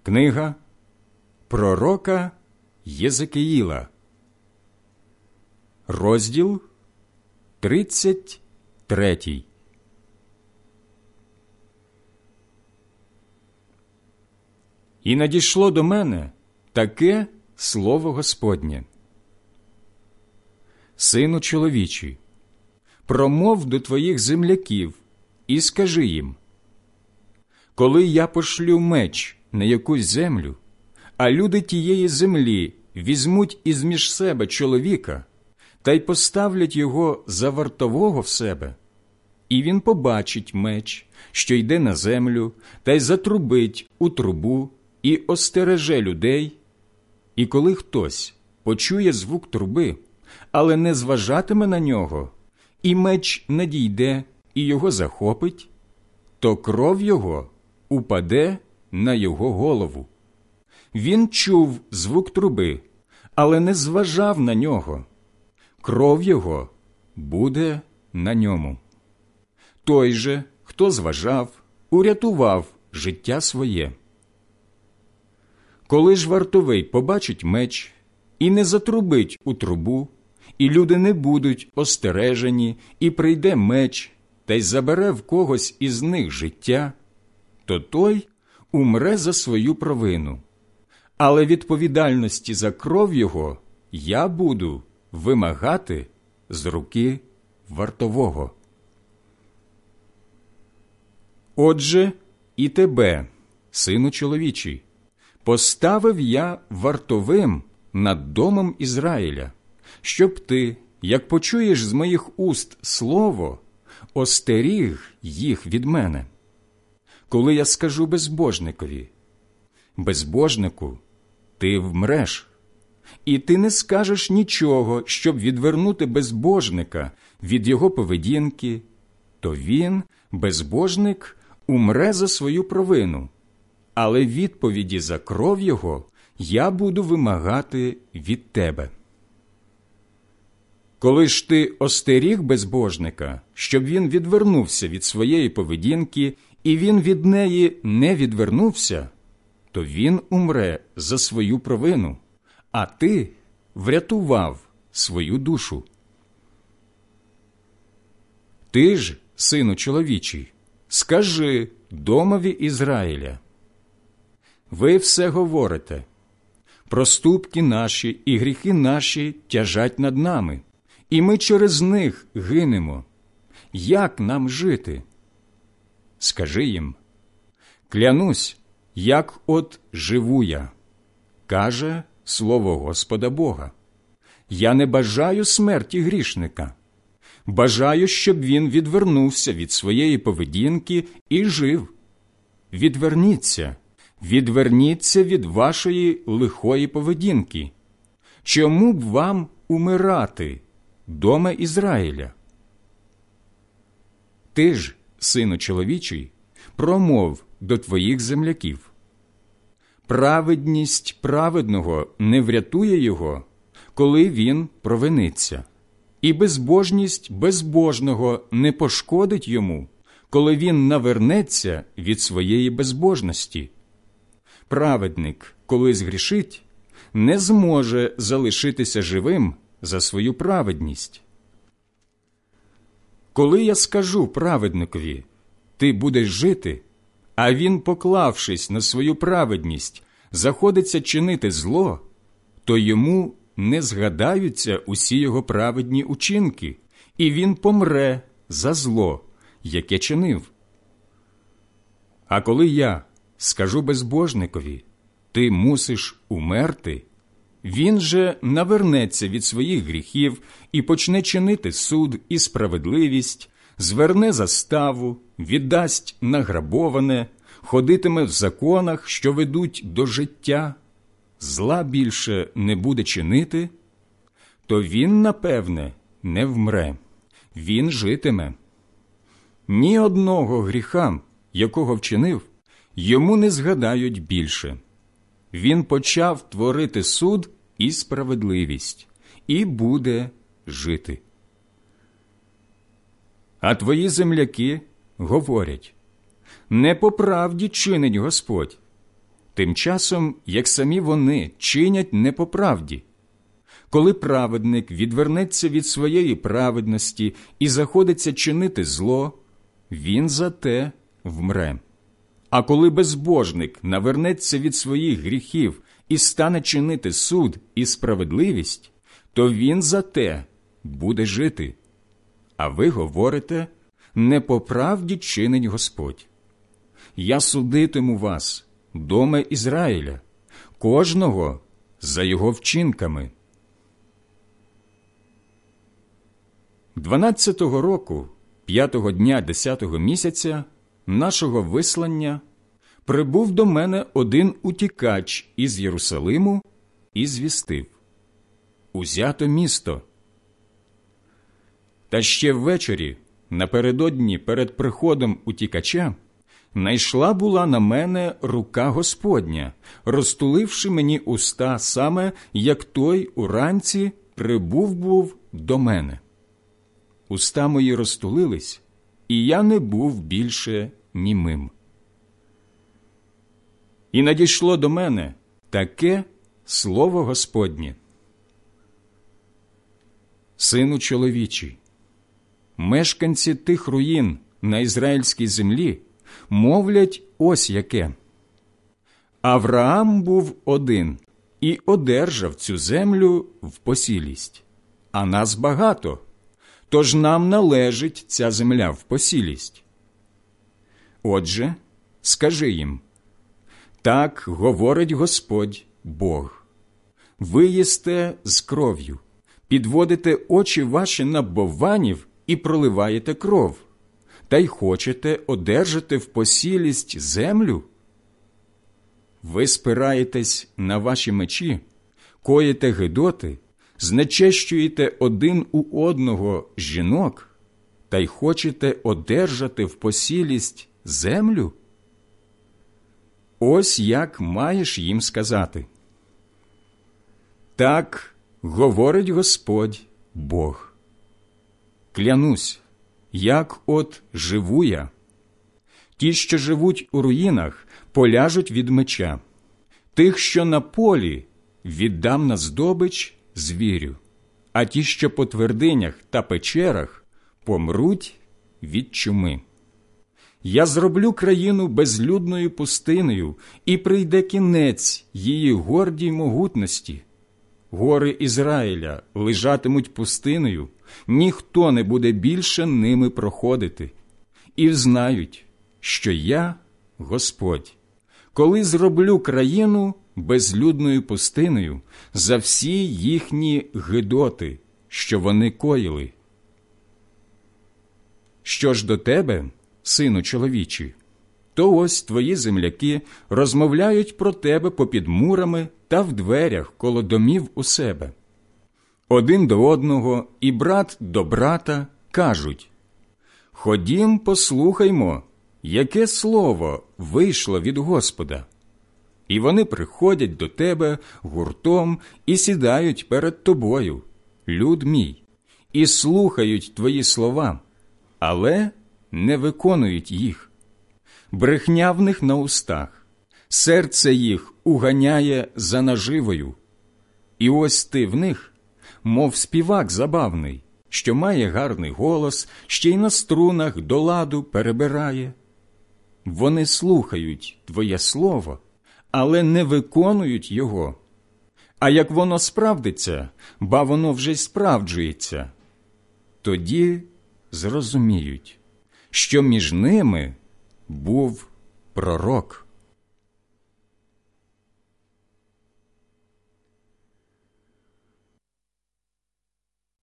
Книга пророка Єзекіїла, розділ 33. І надійшло до мене таке слово Господнє: Сину чоловічий, промов до твоїх земляків і скажи їм: коли я пошлю меч на якусь землю, а люди тієї землі візьмуть із-між себе чоловіка та й поставлять його за вартового в себе, і він побачить меч, що йде на землю, та й затрубить у трубу і остереже людей, і коли хтось почує звук труби, але не зважатиме на нього, і меч надійде і його захопить, то кров його упаде на його голову. Він чув звук труби, але не зважав на нього. Кров його буде на ньому. Той же, хто зважав, урятував життя своє. Коли ж вартовий побачить меч і не затрубить у трубу, і люди не будуть остережені, і прийде меч та й забере в когось із них життя, то той умре за свою провину. Але відповідальності за кров його я буду вимагати з руки вартового. Отже, і тебе, сину чоловічий, поставив я вартовим над домом Ізраїля, щоб ти, як почуєш з моїх уст слово, остеріг їх від мене. Коли я скажу безбожникові: безбожнику, ти вмреш, і ти не скажеш нічого, щоб відвернути безбожника від його поведінки, то він, безбожник, умре за свою провину, але відповіді за кров його я буду вимагати від тебе. Коли ж ти остеріг безбожника, щоб він відвернувся від своєї поведінки, і він від неї не відвернувся, то він умре за свою провину, а ти врятував свою душу. Ти ж, сину чоловічий, скажи домові Ізраїля: ви все говорите, проступки наші і гріхи наші тяжать над нами, і ми через них гинемо. Як нам жити? Скажи їм: клянусь, як от живу я, каже слово Господа Бога. Я не бажаю смерті грішника. Бажаю, щоб він відвернувся від своєї поведінки і жив. Відверніться, відверніться від вашої лихої поведінки. Чому б вам умирати, доме Ізраїля? Ти ж, сину чоловічий, промов до твоїх земляків: праведність праведного не врятує його, коли він провиниться, і безбожність безбожного не пошкодить йому, коли він навернеться від своєї безбожності. Праведник, коли згрішить, не зможе залишитися живим за свою праведність. Коли я скажу праведникові: ти будеш жити, а він, поклавшись на свою праведність, заходиться чинити зло, то йому не згадаються усі його праведні учинки, і він помре за зло, яке чинив. А коли я скажу безбожникові: ти мусиш умерти, він же навернеться від своїх гріхів і почне чинити суд і справедливість, зверне заставу, віддасть награбоване, ходитиме в законах, що ведуть до життя, зла більше не буде чинити, то він, напевне, не вмре, він житиме. Ні одного гріха, якого вчинив, йому не згадають більше. Він почав творити суд і справедливість, і буде жити. А твої земляки говорять: не по правді чинить Господь. тим часом, як самі вони чинять не по правді. Коли праведник відвернеться від своєї праведності і заходиться чинити зло, він за те вмре. А коли безбожник навернеться від своїх гріхів і стане чинити суд і справедливість, то він за те буде жити. А ви говорите, не по правді чинить Господь. Я судитиму вас, доме Ізраїля, кожного за його вчинками. 12-го року, 5-го дня 10-го місяця нашого вислання прибув до мене один утікач із Єрусалиму і звістив: «Узято місто». Та ще ввечері, напередодні перед приходом утікача, найшла була на мене рука Господня, розтуливши мені уста саме, як той уранці прибув був до мене. Уста мої розтулились, і я не був більше німим. І надійшло до мене таке слово Господнє: «Сину чоловічий, мешканці тих руїн на ізраїльській землі мовлять ось яке: Авраам був один і одержав цю землю в посілість, а нас багато, тож нам належить ця земля в посілість. Отже, скажи їм: так говорить Господь Бог. Ви їсте з кров'ю, підводите очі ваші на бовванів і проливаєте кров, та й хочете одержати в посілість землю? Ви спираєтесь на ваші мечі, коїте гидоти, знечещуєте один у одного жінок, та й хочете одержати в посілість землю? Ось як маєш їм сказати: так говорить Господь Бог. Клянусь, як от живу я. Ті, що живуть у руїнах, поляжуть від меча. Тих, що на полі, віддам на здобич звірю, а ті, що по твердинях та печерах, помруть від чуми. Я зроблю країну безлюдною пустинею, і прийде кінець її гордій могутності. Гори Ізраїля лежатимуть пустиною, ніхто не буде більше ними проходити. І взнають, що я Господь, коли зроблю країну безлюдною пустиною за всі їхні гидоти, що вони коїли. Що ж до тебе, сину чоловічий, то ось твої земляки розмовляють про тебе попід мурами та в дверях коло домів у себе. Один до одного і брат до брата кажуть: «Ходім, послухаймо, яке слово вийшло від Господа». І вони приходять до тебе гуртом і сідають перед тобою, люд мій, і слухають твої слова, але не виконують їх. Брехня в них на устах, серце їх уганяє за наживою. І ось ти в них, мов співак забавний, що має гарний голос, ще й на струнах до ладу перебирає. Вони слухають твоє слово, але не виконують його. А як воно справдиться, ба воно вже й справджується, тоді зрозуміють, що між ними був пророк.